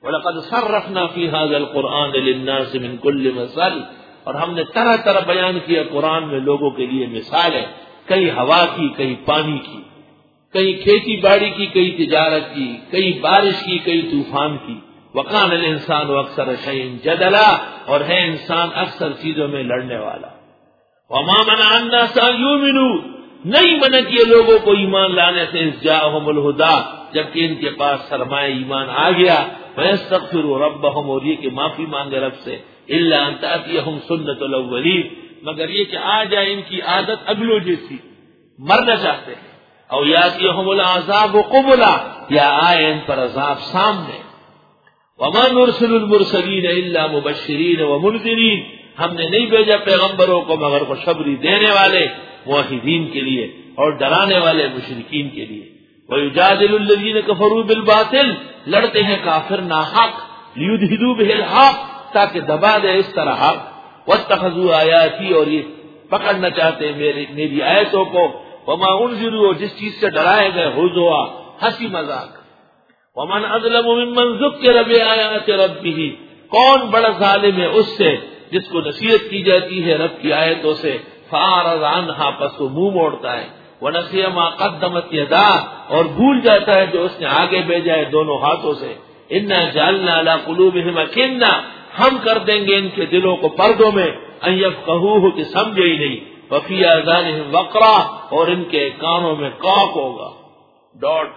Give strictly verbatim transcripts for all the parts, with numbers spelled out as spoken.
وَلَقَدْ صَرَّفْنَا فِي هَذَا الْقُرْآنِ لِلنَّاسِ مِنْ كُلِّ مَثَلٍ، اور ہم نے طرح طرح بیان کیا قرآن میں لوگوں کے لیے مثالیں، کئی ہوا کی، کئی پانی کی، کئی کھیتی باڑی کی، کئی تجارت کی، کئی بارش کی، کئی طوفان کی. وَكَانَ الْإِنسَانُ أَكْثَرَ شَيْءٍ جَدَلًا، اور ہے انسان اکثر چیزوں میں لڑنے والا. وَمَا مَنَعَ النَّاسَ أَن يُؤْمِنُوا، نہیں منع کیے لوگوں کو ایمان لانے سے، إِذْ جَاءَهُمُ الْهُدَىٰ، جبکہ ان کے پاس سرمایہ ایمان آ گیا. وَيَسْتَغْفِرُوا رَبَّهُمْ، اور یہ کہ معافی مانگے رب سے. إِلَّا أَن تَأْتِيَهُمْ سُنَّةُ الْأَوَّلِينَ، مگر یہ کہ آ جائے ان کی عادت اگلوں جیسی، مرنا چاہتے ہیں. او یاتیہم العذاب قبلا، یا آئے ان پر عذاب سامنے. وما نرسل المرسلین الا مبشرین ومنذرین، ہم نے نہیں بھیجا پیغمبروں کو مگر خوشخبری دینے والے موحدین کے لیے اور ڈرانے والے مشرکین کے لیے. ویجادل الذین کفروا بالباطل، لڑتے ہیں کافر ناحق، لیدھدوا بہ الحق، تاکہ دبا دے اس طرح حق. واتخذوا آیاتی، اور یہ پکڑنا چاہتے ہیں میری میری آیتوں کو. وما انذروا، جس چیز سے ڈرائے گئے، ہزوا، ہنسی مذاق. ومن اظلم ممن ذکر بآیات ربہ، کون بڑا ظالم ہے اس سے جس کو نصیحت کی جاتی ہے رب کی آیتوں سے، فاعرض عنہا، پس وہ منہ موڑتا ہے. ونسی ما قدمت یداہ، اور بھول جاتا ہے جو اس نے آگے بھیجا ہے دونوں ہاتھوں سے. انا جعلنا علی قلوبہم اکنہ، ہم کر دیں گے ان کے دلوں کو پردوں میں، ان یفقہوہ، کہ سمجھے ہی نہیں. وفی آذانہم وقرا، اور ان کے کانوں میں کاک ہوگا، ڈاٹ.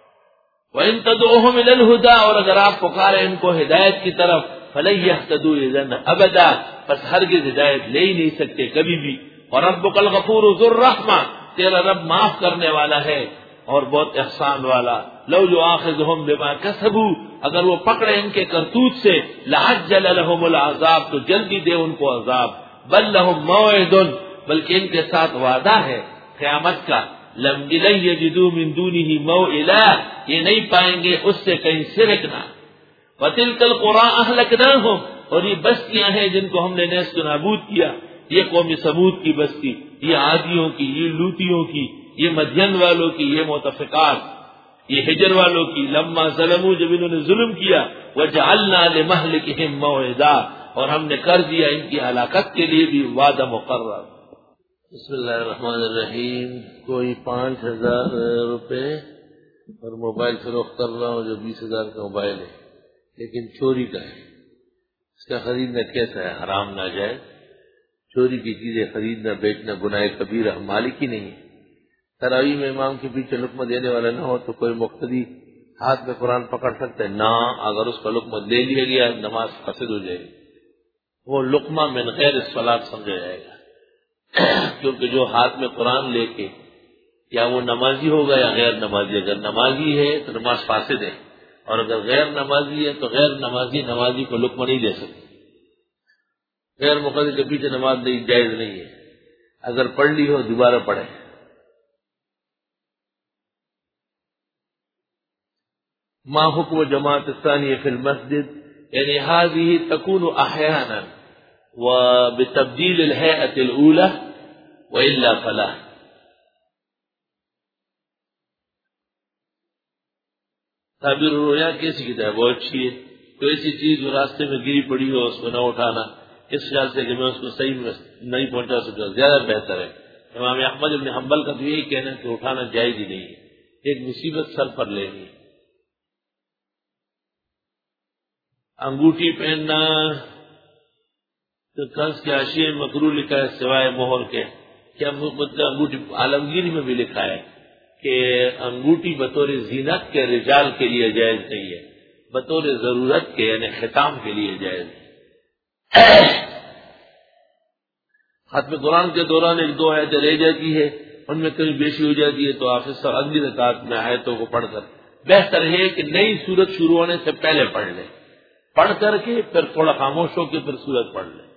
وَإِن تَدْعُوهُمْ إِلَى الْهُدَىٰ، اور اگر آپ پکاریں ان کو ہدایت کی طرف، فَلَن يَهْتَدُوا إِذًا أَبَدًا، پس ہرگز ہدایت لے ہی نہیں سکتے کبھی بھی. وَرَبُّكَ الْغَفُورُ ذُو الرَّحْمَةِ، تیرا رب معاف کرنے والا ہے اور بہت احسان والا. لَوْ يُؤَاخِذُهُم بِمَا كَسَبُوا، اگر وہ پکڑے ان کے کرتوت سے، لَعَجَّلَ لَهُمُ الْعَذَابُ، تو جلدی دے ان کو عذاب. بَل لَّهُم مَّوْعِدٌ، بلکہ ان کے ساتھ وعدہ ہے قیامت کا. لم یجدوا من دونه موئلا، یہ نہیں پائیں گے اس سے کہیں سرکنا. وتلک القرى اهلكناهم، اور یہ بستیاں ہیں جن کو ہم نے نیست و نابود کیا. یہ قوم ثمود کی بستی، یہ عادیوں کی، یہ لوطیوں کی، یہ مدین والوں کی، یہ متفقات، یہ ہجر والوں کی. لما ظلموا، جب انہوں نے ظلم کیا. وجعلنا لمهلكهم موعدا، اور ہم نے کر دیا ان کی ہلاکت کے لیے بھی وعدہ مقرر. بسم اللہ الرحمن الرحیم. کوئی پانچ ہزار روپے اور موبائل فروخت کر رہا ہوں جو بیس ہزار کا موبائل ہے لیکن چوری کا ہے. اس کا خریدنا کیسا ہے؟ حرام ناجائز. چوری کی چیزیں خریدنا بیچنا گناہ کبیرہ، مالک ہی نہیں. تراویح میں امام کے پیچھے لقمہ دینے والا نہ ہو تو کوئی مقتدی ہاتھ میں قرآن پکڑ سکتا ہے؟ نہ، اگر اس کا لقمہ لے لیا گیا نماز فاسد ہو جائے گی. وہ لقمہ من غیر الصلاۃ سمجھا جائے گا، کیونکہ جو ہاتھ میں قرآن لے کے، یا وہ نمازی ہوگا یا غیر نمازی. اگر نمازی ہے تو نماز فاسد ہے، اور اگر غیر نمازی ہے تو غیر نمازی نمازی کو لقمہ نہیں دے سکتے. غیر مقتدی کے پیچھے نماز نہیں جائز نہیں ہے. اگر پڑھ لی ہو دوبارہ پڑھے. ما حکم جماعت الثانیہ فی المسجد، یعنی هذه تكون احیانا وبتبدیل الهیئة الاولى والا فلا. تعبیر الرؤیا کیسی کتاب؟ بہت اچھی ہے. کوئی ایسی چیز جو راستے میں گری پڑی ہو اس کو نہ اٹھانا، اس خیال سے کہ میں اس کو صحیح نہیں پہنچا سکتا، زیادہ بہتر ہے. امام احمد بن حنبل کا تو یہی کہنا کہ اٹھانا جائز ہی نہیں ہے، ایک مصیبت سر پر لینی. انگوٹھی پہننا تو کنس کے حاشیے میں مکروہ لکھا ہے سوائے مہر کے. کیا مطلب؟ انگوٹھی عالمگیری میں بھی لکھا ہے کہ انگوٹھی بطور زینت کے رجال کے لیے جائز نہیں ہے، بطور ضرورت کے یعنی ختام کے لیے جائز ہے. ختم قرآن کے دوران ایک دو آیتیں رہ جاتی ہے، ان میں کہیں بیشی ہو جاتی ہے تو حافظ صاحب اگلی رکعت میں آیتوں کو پڑھ کر، بہتر ہے کہ نئی سورت شروع ہونے سے پہلے پڑھ لیں، پڑھ کر کے پھر تھوڑا خاموش ہو کے پھر سورت پڑھ لیں.